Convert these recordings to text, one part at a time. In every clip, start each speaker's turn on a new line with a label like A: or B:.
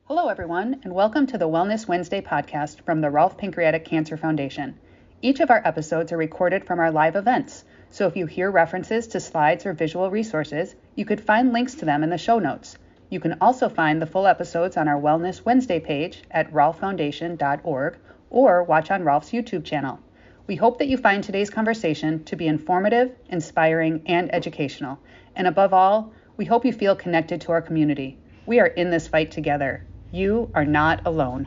A: Hello, everyone, and welcome to the Wellness Wednesday podcast from the Rolfe Pancreatic Cancer Foundation. Each of our episodes are recorded from our live events, so if you hear references to slides or visual resources, you could find links to them in the show notes. You can also find the full episodes on our Wellness Wednesday page at rolfefoundation.org or watch on Rolfe's YouTube channel. We hope that you find today's conversation to be informative, inspiring, and educational. And above all, we hope you feel connected to our community. We are in this fight together. You are not alone.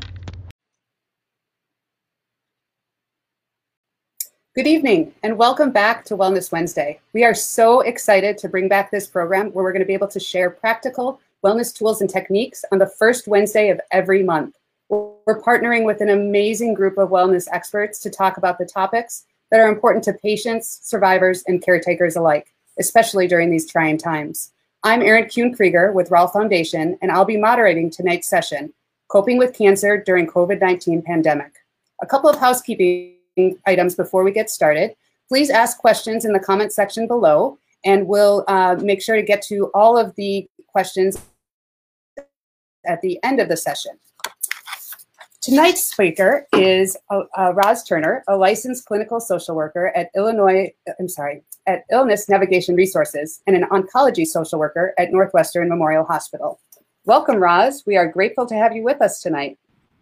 B: Good evening and welcome back to Wellness Wednesday. We are so excited to bring back this program where we're going to be able to share practical wellness tools and techniques on the first Wednesday of every month. We're partnering with an amazing group of wellness experts to talk about the topics that are important to patients, survivors, and caretakers alike, especially during these trying times. I'm Erin Kuhn-Krieger with Rolfe Foundation, and I'll be moderating tonight's session, Coping with Cancer During COVID-19 Pandemic. A couple of housekeeping items before we get started. Please ask questions in the comment section below, and we'll make sure to get to all of the questions at the end of the session. Tonight's speaker is Roz Turner, a licensed clinical social worker at Illness Navigation Resources and an oncology social worker at Northwestern Memorial Hospital. Welcome, Roz. We are grateful to have you with us tonight.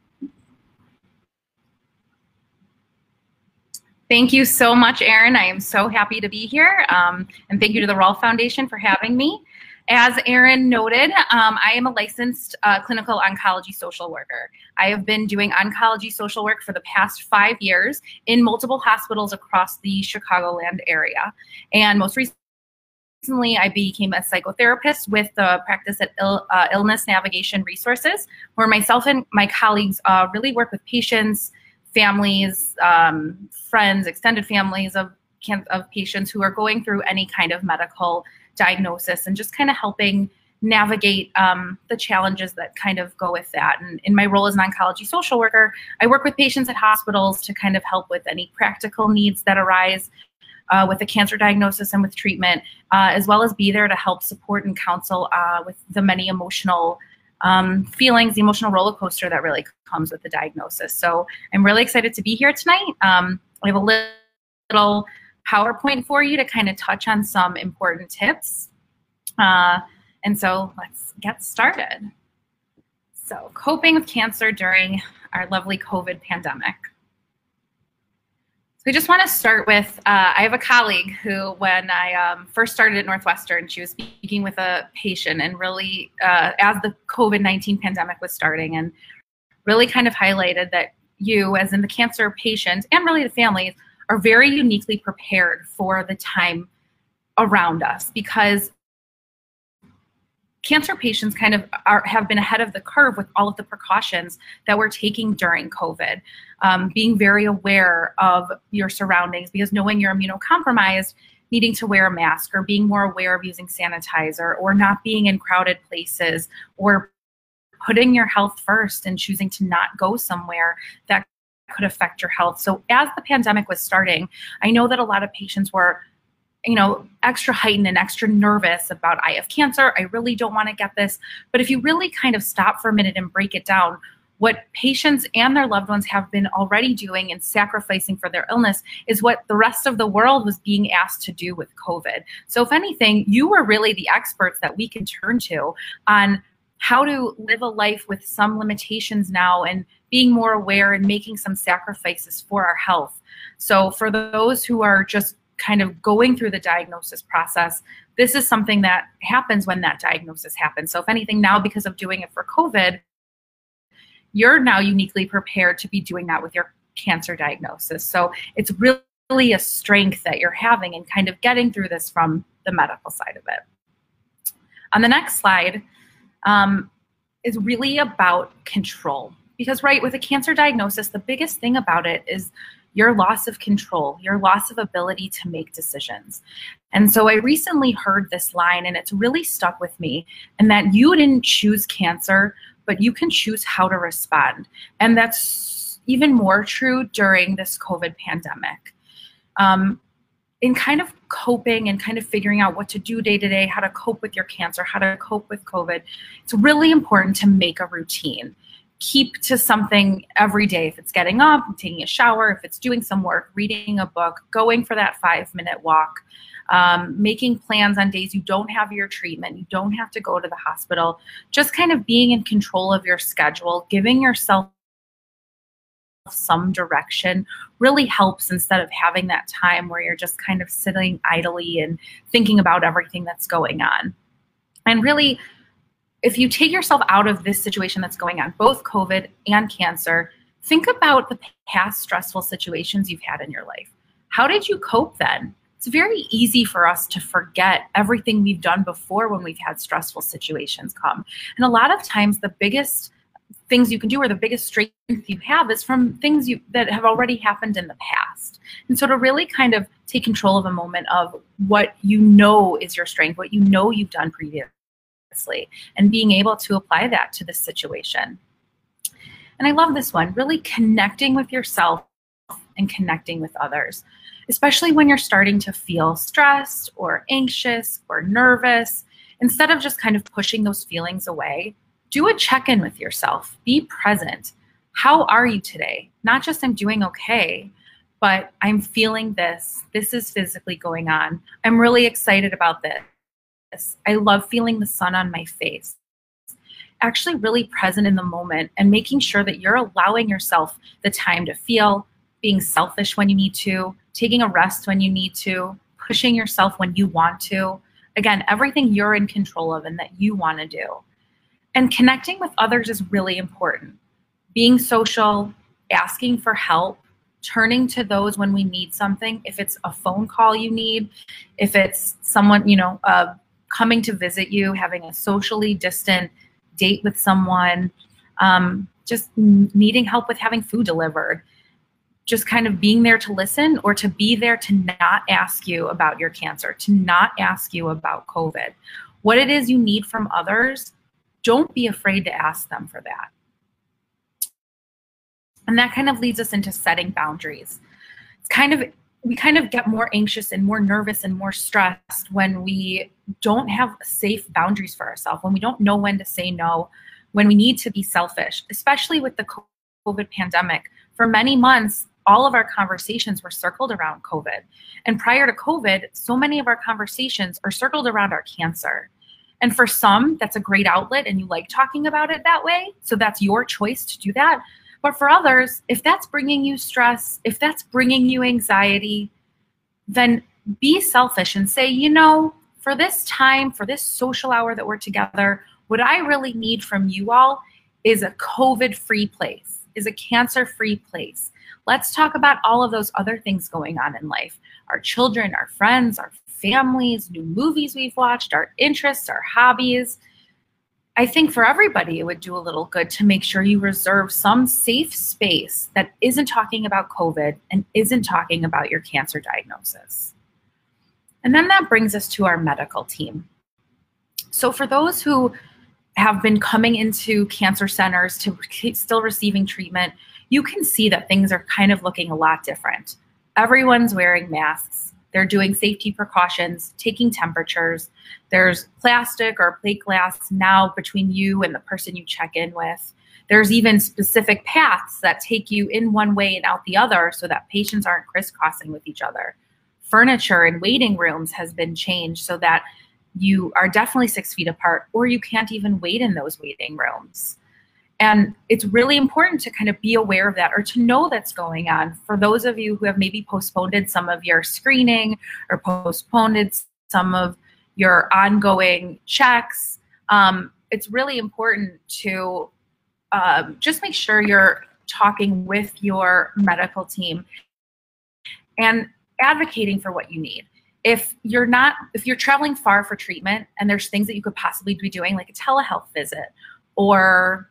C: Thank you so much, Erin. I am so happy to be here. And thank you to the Rolfe Foundation for having me. As Erin noted, I am a licensed clinical oncology social worker. I have been doing oncology social work for the past 5 years in multiple hospitals across the Chicagoland area. And most recently, I became a psychotherapist with the practice at Illness Navigation Resources, where myself and my colleagues really work with patients, families, friends, extended families of patients who are going through any kind of medical diagnosis and just kind of helping navigate the challenges that kind of go with that. And in my role as an oncology social worker, I work with patients at hospitals to kind of help with any practical needs that arise with a cancer diagnosis and with treatment, as well as be there to help support and counsel with the many emotional feelings, the emotional roller coaster that really comes with the diagnosis. So I'm really excited to be here tonight. I have a little PowerPoint for you to kind of touch on some important tips. And so let's get started. So coping with cancer during our lovely COVID pandemic. So I just want to start with, I have a colleague who, when I first started at Northwestern, she was speaking with a patient and really, as the COVID-19 pandemic was starting, and really kind of highlighted that you, as in the cancer patient, and really the families, are very uniquely prepared for the time around us, because cancer patients kind of have been ahead of the curve with all of the precautions that we're taking during COVID. Being very aware of your surroundings, because knowing you're immunocompromised, needing to wear a mask, or being more aware of using sanitizer, or not being in crowded places, or putting your health first and choosing to not go somewhere that could affect your health. So as the pandemic was starting, I know that a lot of patients were, extra heightened and extra nervous about, I have cancer, I really don't want to get this. But if you really kind of stop for a minute and break it down, what patients and their loved ones have been already doing and sacrificing for their illness is what the rest of the world was being asked to do with COVID. So if anything, you were really the experts that we can turn to on how to live a life with some limitations now and being more aware and making some sacrifices for our health. So for those who are just kind of going through the diagnosis process, this is something that happens when that diagnosis happens. So if anything, now because of doing it for COVID, you're now uniquely prepared to be doing that with your cancer diagnosis. So it's really a strength that you're having and kind of getting through this from the medical side of it. On the next slide, is really about control. Because, right, with a cancer diagnosis, the biggest thing about it is your loss of control, your loss of ability to make decisions. And so I recently heard this line, and it's really stuck with me, and that you didn't choose cancer, but you can choose how to respond. And that's even more true during this COVID pandemic. In kind of coping and kind of figuring out what to do day to day, how to cope with your cancer, how to cope with COVID, it's really important to make a routine. Keep to something every day. If it's getting up, taking a shower, if it's doing some work, reading a book, going for that 5-minute walk, making plans on days you don't have your treatment, you don't have to go to the hospital, just kind of being in control of your schedule, giving yourself some direction really helps instead of having that time where you're just kind of sitting idly and thinking about everything that's going on. And really, if you take yourself out of this situation that's going on, both COVID and cancer, think about the past stressful situations you've had in your life. How did you cope then? It's very easy for us to forget everything we've done before when we've had stressful situations come. And a lot of times the biggest things you can do or the biggest strength you have is from things that have already happened in the past. And so to really kind of take control of a moment of what you know is your strength, what you know you've done previously, and being able to apply that to this situation. And I love this one, really connecting with yourself and connecting with others, especially when you're starting to feel stressed or anxious or nervous. Instead of just kind of pushing those feelings away, do a check-in with yourself. Be present. How are you today? Not just I'm doing okay, but I'm feeling this. This is physically going on. I'm really excited about this. I love feeling the sun on my face. Actually really present in the moment and making sure that you're allowing yourself the time to feel, being selfish when you need to, taking a rest when you need to, pushing yourself when you want to. Again, everything you're in control of and that you want to do. And connecting with others is really important. Being social, asking for help, turning to those when we need something. If it's a phone call you need, if it's someone, coming to visit you, having a socially distant date with someone, just needing help with having food delivered, just kind of being there to listen or to be there to not ask you about your cancer, to not ask you about COVID. What it is you need from others, don't be afraid to ask them for that. And that kind of leads us into setting boundaries. We kind of get more anxious and more nervous and more stressed when we don't have safe boundaries for ourselves, when we don't know when to say no, when we need to be selfish, especially with the COVID pandemic. For many months, all of our conversations were circled around COVID. And prior to COVID, so many of our conversations are circled around our cancer. And for some, that's a great outlet and you like talking about it that way. So that's your choice to do that. But for others, if that's bringing you stress, if that's bringing you anxiety, then be selfish and say, for this time, for this social hour that we're together, what I really need from you all is a COVID-free place, is a cancer-free place. Let's talk about all of those other things going on in life. Our children, our friends, our families, new movies we've watched, our interests, our hobbies. I think for everybody, it would do a little good to make sure you reserve some safe space that isn't talking about COVID and isn't talking about your cancer diagnosis. And then that brings us to our medical team. So for those who have been coming into cancer centers to still receiving treatment, you can see that things are kind of looking a lot different. Everyone's wearing masks. They're doing safety precautions, taking temperatures. There's plastic or plate glass now between you and the person you check in with. There's even specific paths that take you in one way and out the other so that patients aren't crisscrossing with each other. Furniture in waiting rooms has been changed so that you are definitely 6 feet apart or you can't even wait in those waiting rooms. And it's really important to kind of be aware of that or to know that's going on. For those of you who have maybe postponed some of your screening or postponed some of your ongoing checks, it's really important to just make sure you're talking with your medical team and advocating for what you need. If you're traveling far for treatment and there's things that you could possibly be doing, like a telehealth visit or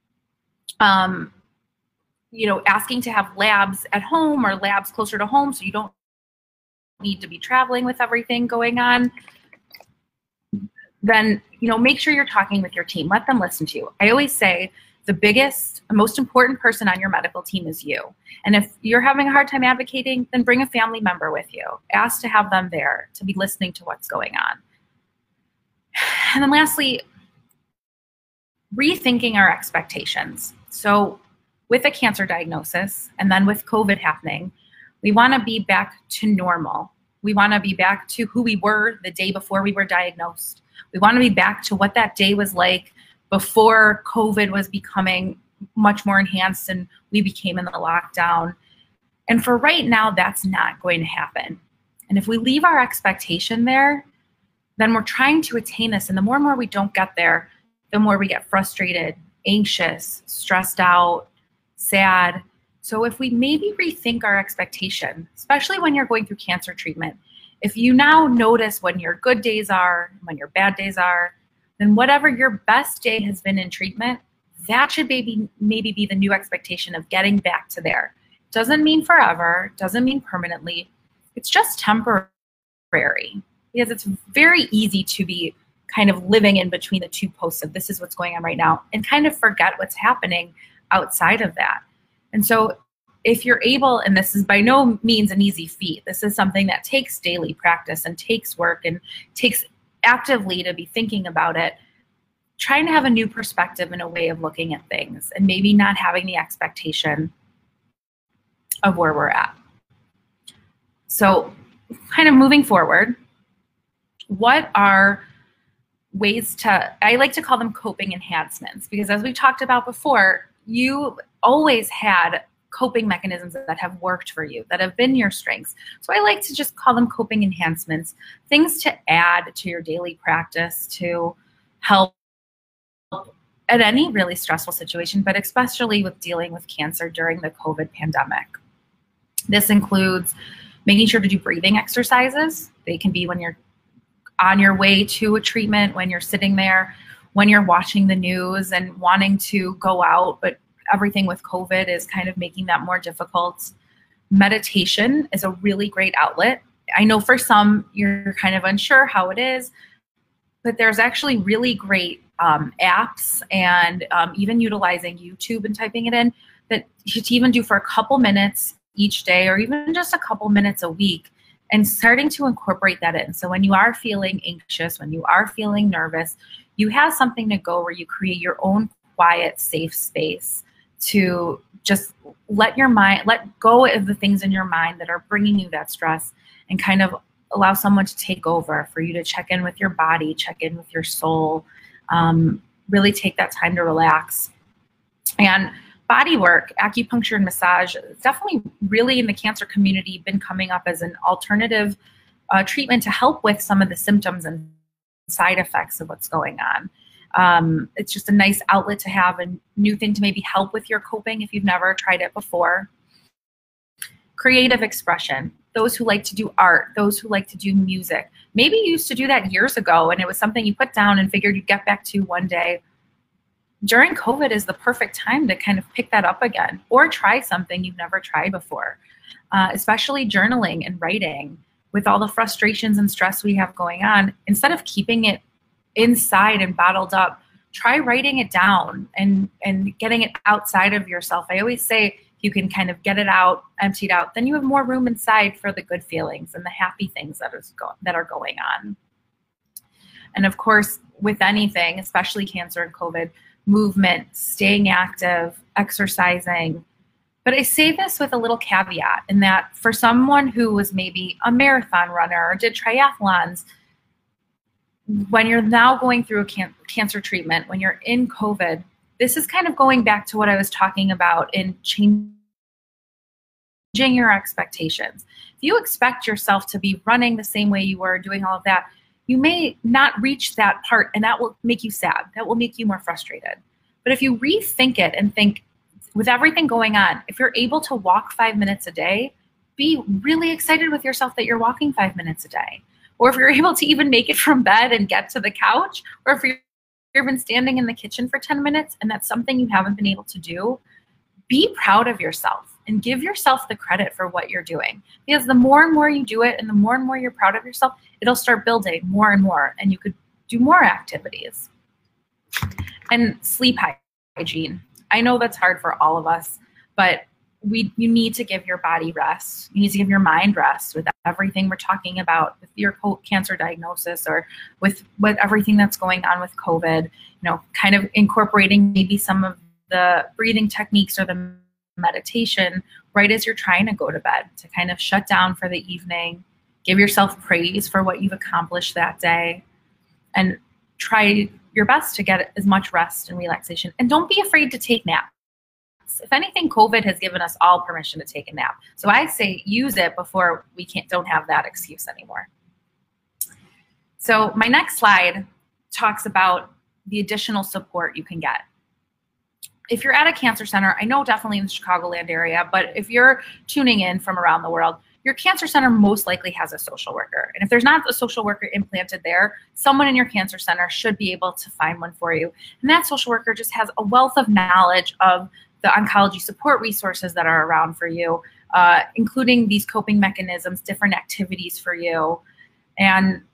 C: asking to have labs at home or labs closer to home so you don't need to be traveling with everything going on, then, make sure you're talking with your team. Let them listen to you. I always say the biggest, most important person on your medical team is you. And if you're having a hard time advocating, then bring a family member with you. Ask to have them there to be listening to what's going on. And then lastly, rethinking our expectations. So with a cancer diagnosis and then with COVID happening, we want to be back to normal. We want to be back to who we were the day before we were diagnosed. We want to be back to what that day was like before COVID was becoming much more enhanced and we became in the lockdown. And for right now, that's not going to happen. And if we leave our expectation there, then we're trying to attain this. And the more and more we don't get there, the more we get frustrated, anxious, stressed out, sad. So if we maybe rethink our expectation, especially when you're going through cancer treatment, if you now notice when your good days are, when your bad days are, then whatever your best day has been in treatment, that should maybe be the new expectation of getting back to there. Doesn't mean forever, doesn't mean permanently. It's just temporary, because it's very easy to be kind of living in between the two posts of this is what's going on right now and kind of forget what's happening outside of that. And so if you're able, and this is by no means an easy feat, this is something that takes daily practice and takes work and takes actively to be thinking about it, trying to have a new perspective and a way of looking at things and maybe not having the expectation of where we're at. So kind of moving forward, what are ways to, I like to call them coping enhancements, because as we talked about before, you always had coping mechanisms that have worked for you, that have been your strengths. So I like to just call them coping enhancements, things to add to your daily practice to help at any really stressful situation, but especially with dealing with cancer during the COVID pandemic. This includes making sure to do breathing exercises. They can be when you're on your way to a treatment, when you're sitting there, when you're watching the news and wanting to go out, but everything with COVID is kind of making that more difficult. Meditation is a really great outlet. I know for some, you're kind of unsure how it is, but there's actually really great apps and even utilizing YouTube and typing it in that you can even do for a couple minutes each day or even just a couple minutes a week and starting to incorporate that in. So when you are feeling anxious, when you are feeling nervous, you have something to go where you create your own quiet, safe space to just let your mind, let go of the things in your mind that are bringing you that stress and kind of allow someone to take over, for you to check in with your body, check in with your soul, really take that time to relax. And body work, acupuncture and massage, definitely really in the cancer community been coming up as an alternative treatment to help with some of the symptoms and side effects of what's going on. It's just a nice outlet to have, a new thing to maybe help with your coping if you've never tried it before. Creative expression, those who like to do art, those who like to do music. Maybe you used to do that years ago and it was something you put down and figured you'd get back to one day. During COVID is the perfect time to kind of pick that up again or try something you've never tried before, especially journaling and writing. With all the frustrations and stress we have going on, instead of keeping it inside and bottled up, try writing it down and getting it outside of yourself. I always say you can kind of get it out, empty it out, then you have more room inside for the good feelings and the happy things that are going on. And of course, with anything, especially cancer and COVID, movement, staying active, exercising. But I say this with a little caveat in that for someone who was maybe a marathon runner or did triathlons, when you're now going through a cancer treatment, when you're in COVID, this is kind of going back to what I was talking about in changing your expectations. If you expect yourself to be running the same way you were, doing all of that, you may not reach that part, and that will make you sad. That will make you more frustrated. But if you rethink it and think, with everything going on, if you're able to walk 5 minutes a day, be really excited with yourself that you're walking 5 minutes a day. Or if you're able to even make it from bed and get to the couch, or if you've been standing in the kitchen for 10 minutes and that's something you haven't been able to do, be proud of yourself and give yourself the credit for what you're doing. Because the more and more you do it and the more and more you're proud of yourself, it'll start building more and more and you could do more activities. And sleep hygiene. I know that's hard for all of us, but you need to give your body rest. You need to give your mind rest with everything we're talking about with your cancer diagnosis or with everything that's going on with COVID, kind of incorporating maybe some of the breathing techniques or the meditation right as you're trying to go to bed to kind of shut down for the evening, give yourself praise for what you've accomplished that day, and try your best to get as much rest and relaxation. And don't be afraid to take naps. If anything, COVID has given us all permission to take a nap. So I say use it before we don't have that excuse anymore. So my next slide talks about the additional support you can get. If you're at a cancer center, I know definitely in the Chicagoland area, but if you're tuning in from around the world, your cancer center most likely has a social worker. And if there's not a social worker implanted there, someone in your cancer center should be able to find one for you. And that social worker just has a wealth of knowledge of the oncology support resources that are around for you, including these coping mechanisms, different activities for you, and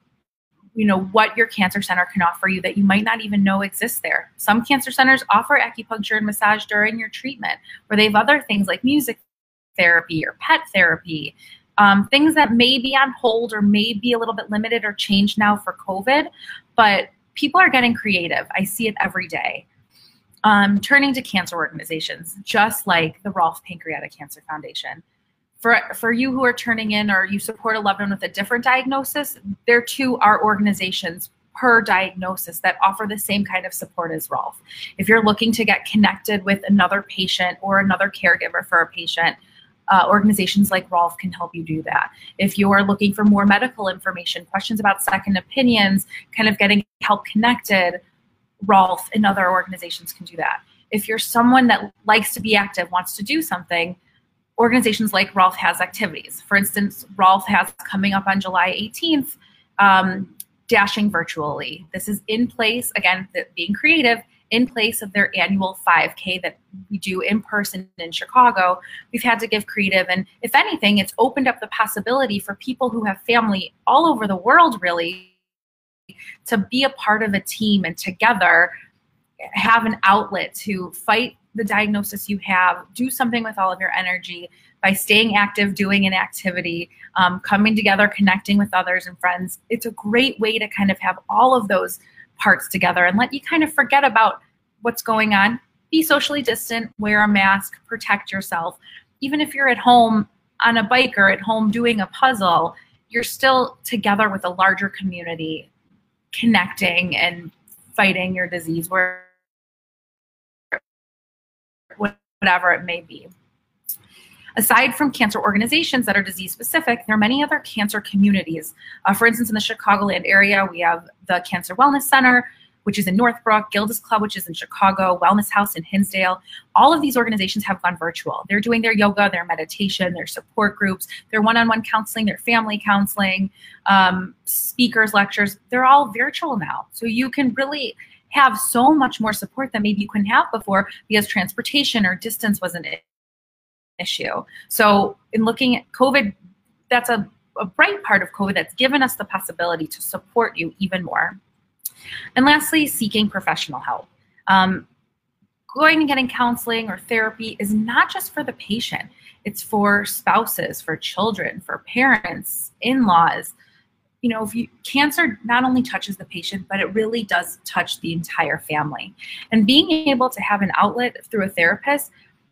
C: what your cancer center can offer you that you might not even know exists there. Some cancer centers offer acupuncture and massage during your treatment, or they have other things like music therapy or pet therapy, things that may be on hold or may be a little bit limited or changed now for COVID, but people are getting creative. I see it every day. Turning to cancer organizations, just like the Rolf Pancreatic Cancer Foundation. For you who are turning in or you support a loved one with a different diagnosis, there too are organizations per diagnosis that offer the same kind of support as Rolf. If you're looking to get connected with another patient or another caregiver for a patient, organizations like Rolf can help you do that. If you are looking for more medical information, questions about second opinions, kind of getting help connected, Rolf and other organizations can do that. If you're someone that likes to be active, wants to do something, organizations like Rolf has activities. For instance, Rolf has coming up on July 18th, Dashing Virtually. This is in place, again, being creative, in place of their annual 5K that we do in person in Chicago. We've had to give creative, and if anything, it's opened up the possibility for people who have family all over the world, really, to be a part of a team and together have an outlet to fight the diagnosis you have, do something with all of your energy by staying active, doing an activity, coming together, connecting with others and friends. It's a great way to kind of have all of those parts together and let you kind of forget about what's going on. Be socially distant, wear a mask, protect yourself. Even if you're at home on a bike or at home doing a puzzle, you're still together with a larger community, connecting and fighting your disease, whatever it may be. Aside from cancer organizations that are disease specific, there are many other cancer communities. For instance, in the Chicagoland area, we have the Cancer Wellness Center, which is in Northbrook, Gilda's Club, which is in Chicago, Wellness House in Hinsdale. All of these organizations have gone virtual. They're doing their yoga, their meditation, their support groups, their one-on-one counseling, their family counseling, speakers, lectures. They're all virtual now. So you can really have so much more support than maybe you couldn't have before because transportation or distance was an issue. So in looking at COVID, that's a bright part of COVID that's given us the possibility to support you even more. And lastly, seeking professional help. Going and getting counseling or therapy is not just for the patient. It's for spouses, for children, for parents, in-laws. Cancer not only touches the patient, but it really does touch the entire family. And being able to have an outlet through a therapist,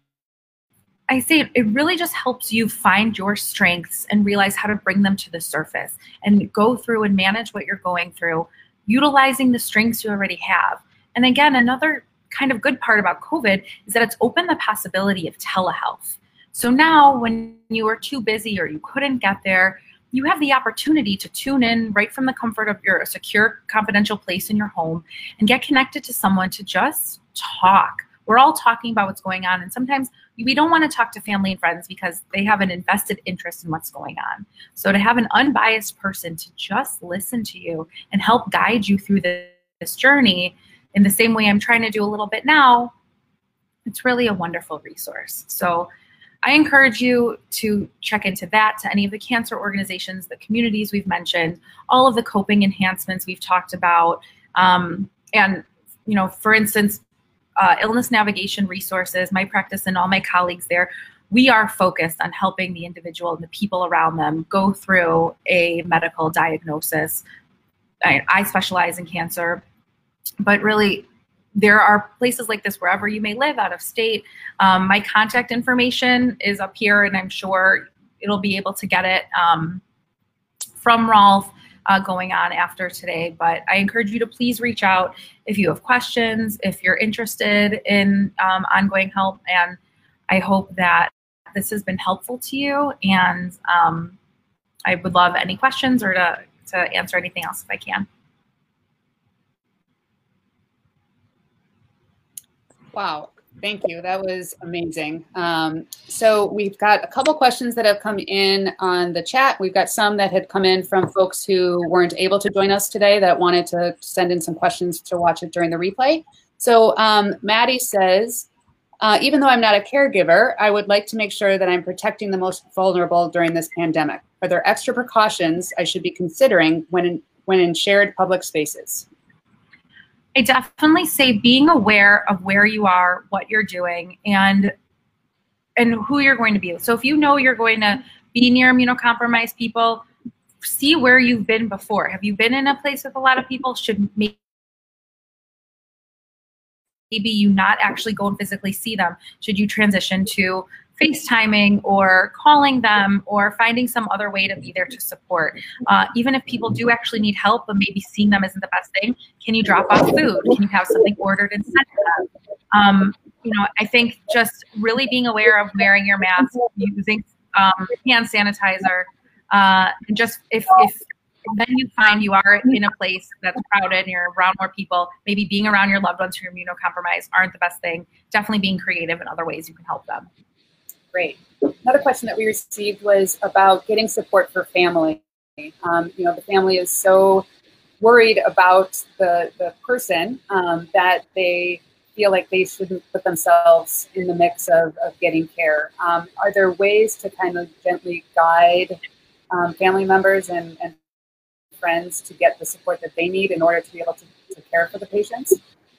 C: I say it really just helps you find your strengths and realize how to bring them to the surface and go through and manage what you're going through, utilizing the strengths you already have. And again, another kind of good part about COVID is that it's opened the possibility of telehealth. So now when you were too busy or you couldn't get there, you have the opportunity to tune in right from the comfort of your secure, confidential place in your home and get connected to someone to just talk. We're all talking about what's going on, and sometimes we don't want to talk to family and friends because they have an invested interest in what's going on. So to have an unbiased person to just listen to you and help guide you through this journey in the same way I'm trying to do a little bit now, it's really a wonderful resource. So I encourage you to check into that, to any of the cancer organizations, the communities we've mentioned, all of the coping enhancements we've talked about. And, for instance, illness navigation resources, my practice and all my colleagues there, we are focused on helping the individual and the people around them go through a medical diagnosis. I specialize in cancer, but really there are places like this wherever you may live, out of state. My contact information is up here, and I'm sure it'll be able to get it from Rolf going on after today. But I encourage you to please reach out if you have questions, if you're interested in ongoing help. And I hope that this has been helpful to you. And I would love any questions or to answer anything else if I can.
B: Wow, thank you. That was amazing. So we've got a couple questions that have come in on the chat. We've got some that had come in from folks who weren't able to join us today that wanted to send in some questions to watch it during the replay. So Maddie says, even though I'm not a caregiver, I would like to make sure that I'm protecting the most vulnerable during this pandemic. Are there extra precautions I should be considering when in shared public spaces?
C: I definitely say being aware of where you are, what you're doing, and who you're going to be with. So if you know you're going to be near immunocompromised people, see where you've been before. Have you been in a place with a lot of people? Should maybe you not actually go and physically see them? Should you transition to FaceTiming or calling them or finding some other way to be there to support? Even if people do actually need help, but maybe seeing them isn't the best thing, can you drop off food? Can you have something ordered and sent to them? I think just really being aware of wearing your mask, using hand sanitizer, and just if then you find you are in a place that's crowded and you're around more people, maybe being around your loved ones who are immunocompromised aren't the best thing. Definitely being creative in other ways you can help them.
B: Great. Another question that we received was about getting support for family. The family is so worried about the person that they feel like they shouldn't put themselves in the mix of getting care. Are there ways to kind of gently guide family members and friends to get the support that they need in order to be able to care for the patients?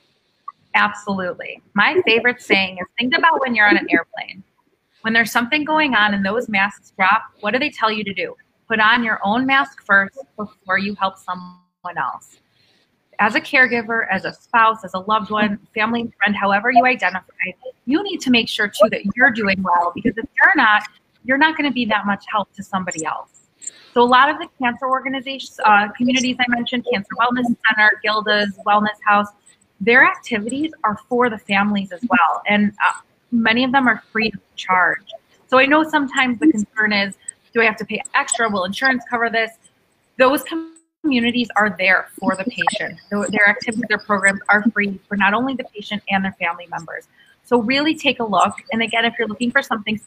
C: Absolutely. My favorite saying is, think about when you're on an airplane. When there's something going on and those masks drop, what do they tell you to do? Put on your own mask first before you help someone else. As a caregiver, as a spouse, as a loved one, family, friend, however you identify, you need to make sure too that you're doing well, because if you're not going to be that much help to somebody else. So a lot of the cancer organizations, communities I mentioned, Cancer Wellness Center, Gilda's Wellness House, their activities are for the families as well. And many of them are free of charge. So I know sometimes the concern is, do I have to pay extra? Will insurance cover this? Those communities are there for the patient. Their activities, their programs are free for not only the patient and their family members. So really take a look. And again, if you're looking for something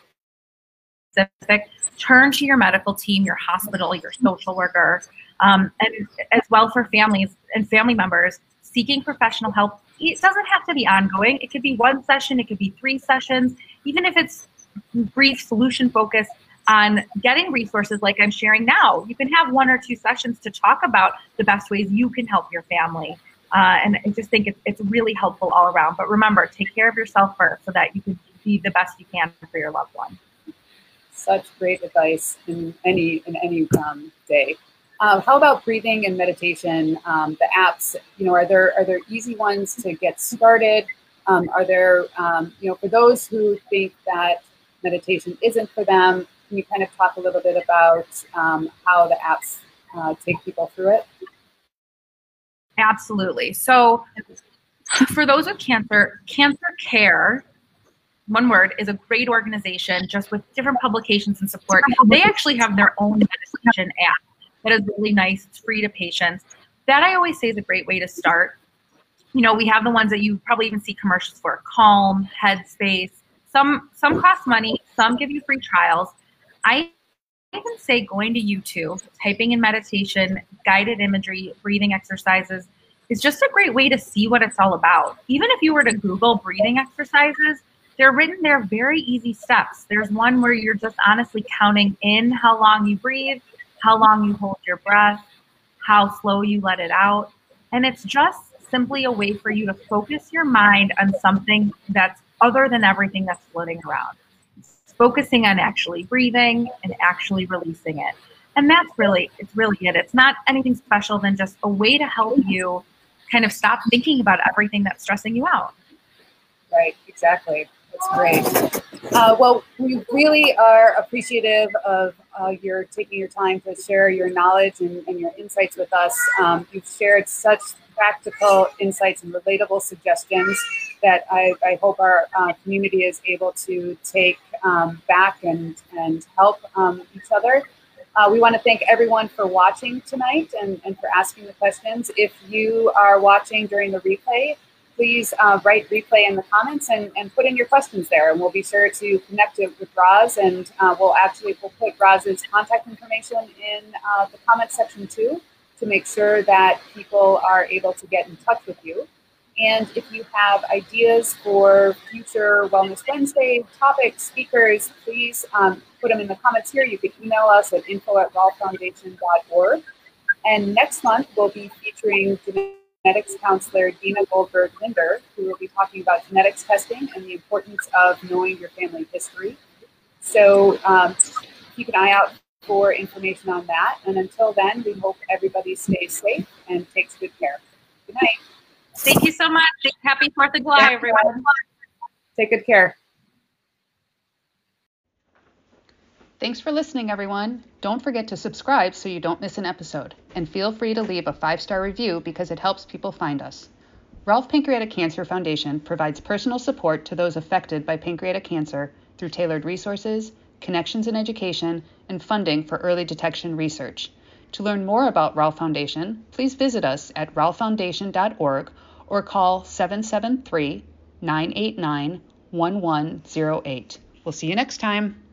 C: specific, turn to your medical team, your hospital, your social worker, and as well for families and family members seeking professional help. It doesn't have to be ongoing. It could be one session, it could be 3 sessions, even if it's brief solution focused on getting resources like I'm sharing now. You can have 1 or 2 sessions to talk about the best ways you can help your family. And I just think it's really helpful all around. But remember, take care of yourself first so that you can be the best you can for your loved one.
B: Such great advice in any day. How about breathing and meditation? The apps, are there easy ones to get started? Are there, for those who think that meditation isn't for them, can you kind of talk a little bit about how the apps take people through it?
C: Absolutely. So for those with cancer, Cancer Care, one word, is a great organization just with different publications and support. They actually have their own meditation app that is really nice. It's free to patients. That I always say is a great way to start. We have the ones that you probably even see commercials for, Calm, Headspace. Some cost money, some give you free trials. I even say going to YouTube, typing in meditation, guided imagery, breathing exercises is just a great way to see what it's all about. Even if you were to Google breathing exercises, they're written there, very easy steps. There's one where you're just honestly counting in how long you breathe, how long you hold your breath, how slow you let it out. And it's just simply a way for you to focus your mind on something that's other than everything that's floating around. It's focusing on actually breathing and actually releasing it. And it's really it. It's not anything special than just a way to help you kind of stop thinking about everything that's stressing you out.
B: Right, exactly. That's great. Well, we really are appreciative of your taking your time to share your knowledge and your insights with us. You've shared such practical insights and relatable suggestions that I hope our community is able to take back and help each other. We want to thank everyone for watching tonight and for asking the questions. If you are watching during the replay, please write replay in the comments and put in your questions there, and we'll be sure to connect it with Roz, and we'll put Roz's contact information in the comment section too, to make sure that people are able to get in touch with you. And if you have ideas for future Wellness Wednesday topics, speakers, please put them in the comments here. You can email us at info@rolffoundation.org. And next month, we'll be featuring genetics counselor Dina Goldberg-Linder, who will be talking about genetics testing and the importance of knowing your family history. So keep an eye out for information on that. And until then, we hope everybody stays safe and takes good care. Good night.
C: Thank you so much. Happy 4th of July, everyone.
B: Take good care.
A: Thanks for listening, everyone. Don't forget to subscribe so you don't miss an episode. And feel free to leave a 5-star review because it helps people find us. Rolf Pancreatic Cancer Foundation provides personal support to those affected by pancreatic cancer through tailored resources, connections in education, and funding for early detection research. To learn more about Rolf Foundation, please visit us at rolffoundation.org or call 773-989-1108. We'll see you next time.